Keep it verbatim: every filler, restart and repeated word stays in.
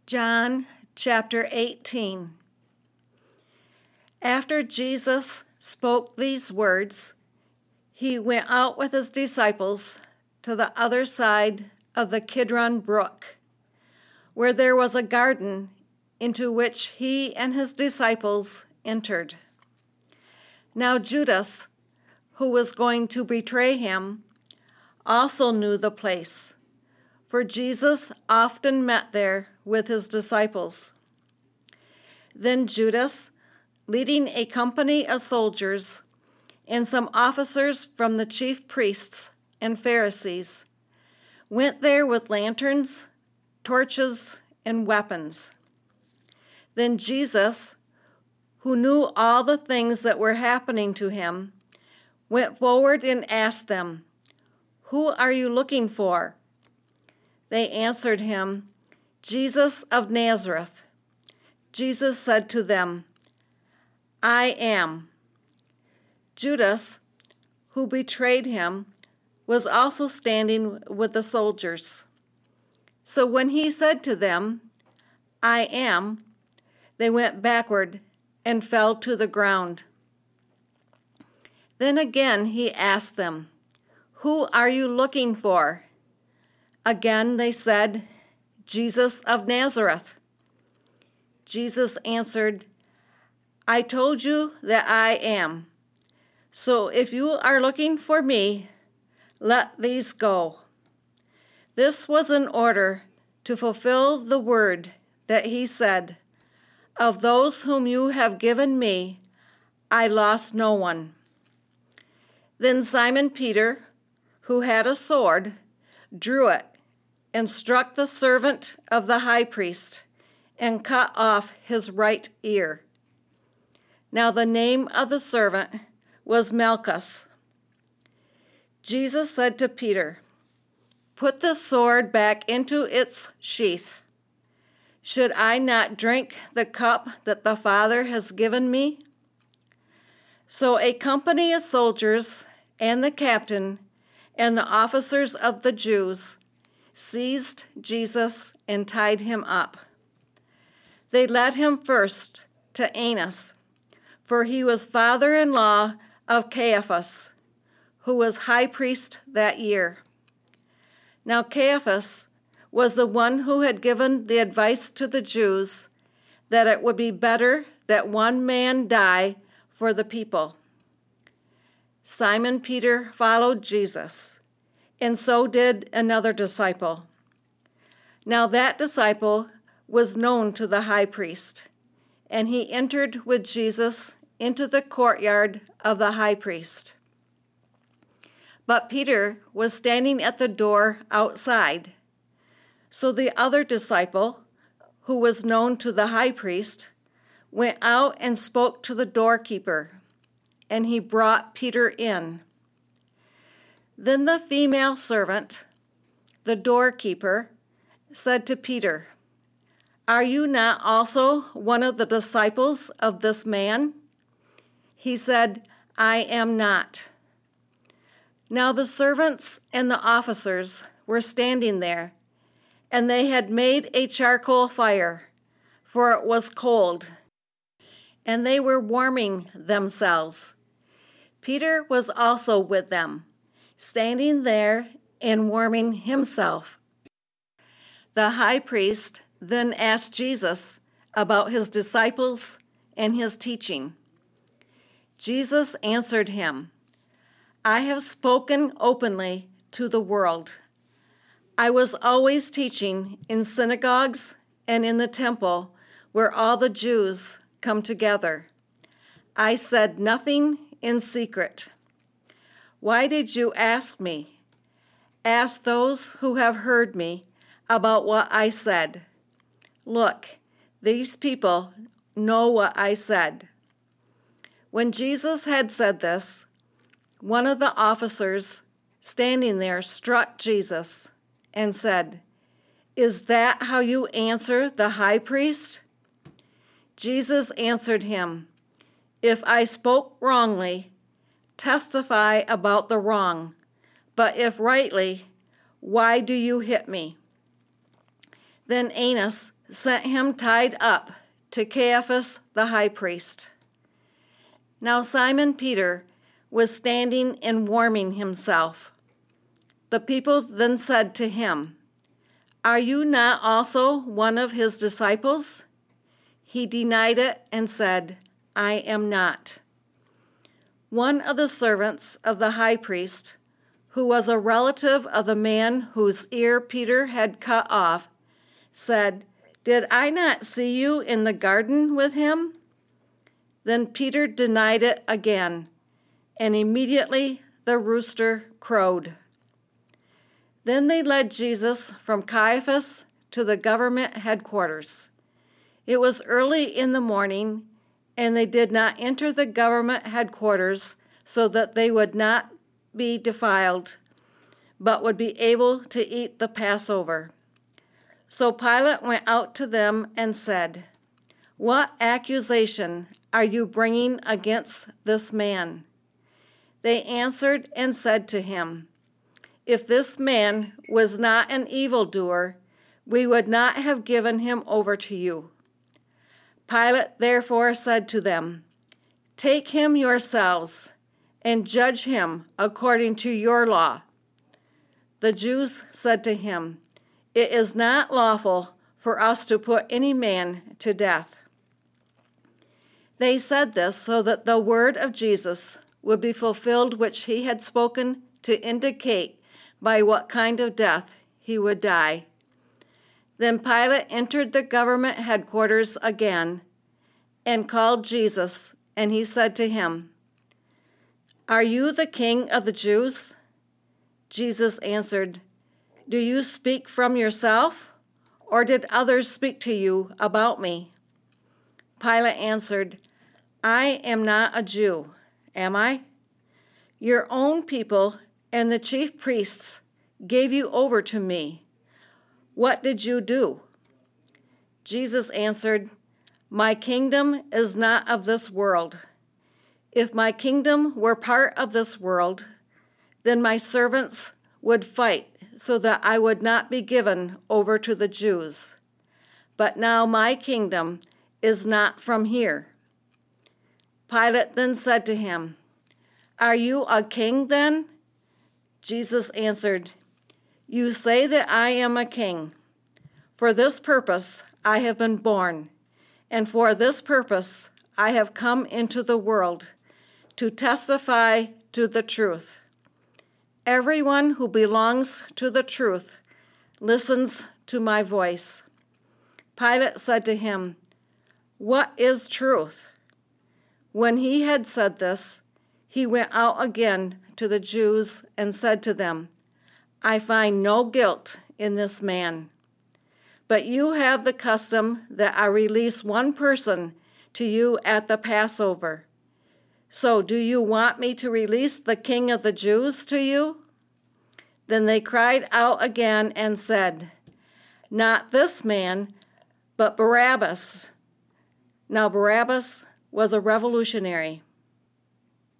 John chapter eighteen. After Jesus spoke these words, he went out with his disciples to the other side of the Kidron Brook, where there was a garden into which he and his disciples entered. Now Judas, who was going to betray him, also knew the place, for Jesus often met there with his disciples. Then Judas, leading a company of soldiers and some officers from the chief priests and Pharisees, went there with lanterns, torches, and weapons. Then Jesus, who knew all the things that were happening to him, went forward and asked them, "Who are you looking for?" They answered him, "Jesus of Nazareth." Jesus said to them, "I am." Judas, who betrayed him, was also standing with the soldiers. So when he said to them, "I am," they went backward and fell to the ground. Then again he asked them, "Who are you looking for?" Again they said, "Jesus of Nazareth." Jesus answered, "I told you that I am. So if you are looking for me, let these go." This was in order to fulfill the word that he said, "Of those whom you have given me, I lost no one." Then Simon Peter, who had a sword, drew it and struck the servant of the high priest and cut off his right ear. Now the name of the servant was Malchus. Jesus said to Peter, "Put the sword back into its sheath. Should I not drink the cup that the Father has given me?" So a company of soldiers and the captain and the officers of the Jews seized Jesus and tied him up. They led him first to Annas, for he was father-in-law of Caiaphas, who was high priest that year. Now Caiaphas was the one who had given the advice to the Jews that it would be better that one man die for the people. Simon Peter followed Jesus, and so did another disciple. Now that disciple was known to the high priest, and he entered with Jesus into the courtyard of the high priest. But Peter was standing at the door outside. So the other disciple, who was known to the high priest, went out and spoke to the doorkeeper, and he brought Peter in. Then the female servant, the doorkeeper, said to Peter, "Are you not also one of the disciples of this man?" He said, "I am not." Now the servants and the officers were standing there, and they had made a charcoal fire, for it was cold, and they were warming themselves. Peter was also with them, standing there and warming himself. The high priest then asked Jesus about his disciples and his teaching. Jesus answered him, "I have spoken openly to the world. I was always teaching in synagogues and in the temple where all the Jews come together. I said nothing in secret. Why did you ask me? Ask those who have heard me about what I said. Look, these people know what I said." When Jesus had said this, one of the officers standing there struck Jesus and said, "Is that how you answer the high priest?" Jesus answered him, "If I spoke wrongly, testify about the wrong, but if rightly, why do you hit me?" Then Annas sent him tied up to Caiaphas the high priest. Now Simon Peter was standing and warming himself. The people then said to him, "Are you not also one of his disciples?" He denied it and said, "I am not." One of the servants of the high priest, who was a relative of the man whose ear Peter had cut off, said, "Did I not see you in the garden with him?" Then Peter denied it again, and immediately the rooster crowed. Then they led Jesus from Caiaphas to the government headquarters. It was early in the morning, and they did not enter the government headquarters so that they would not be defiled, but would be able to eat the Passover. So Pilate went out to them and said, "What accusation are you bringing against this man?" They answered and said to him, "If this man was not an evildoer, we would not have given him over to you." Pilate therefore said to them, "Take him yourselves and judge him according to your law." The Jews said to him, "It is not lawful for us to put any man to death." They said this so that the word of Jesus would be fulfilled which he had spoken to indicate by what kind of death he would die. Then Pilate entered the government headquarters again and called Jesus, and he said to him, "Are you the king of the Jews?" Jesus answered, "Do you speak from yourself, or did others speak to you about me?" Pilate answered, "I am not a Jew, am I? Your own people and the chief priests gave you over to me. What did you do?" Jesus answered, "My kingdom is not of this world. If my kingdom were part of this world, then my servants would fight so that I would not be given over to the Jews. But now my kingdom is not from here." Pilate then said to him, "Are you a king then?" Jesus answered, "You say that I am a king. For this purpose I have been born, and for this purpose I have come into the world, to testify to the truth. Everyone who belongs to the truth listens to my voice." Pilate said to him, "What is truth?" When he had said this, he went out again to the Jews and said to them, "I find no guilt in this man. But you have the custom that I release one person to you at the Passover. So do you want me to release the King of the Jews to you?" Then they cried out again and said, "Not this man, but Barabbas." Now Barabbas was a revolutionary.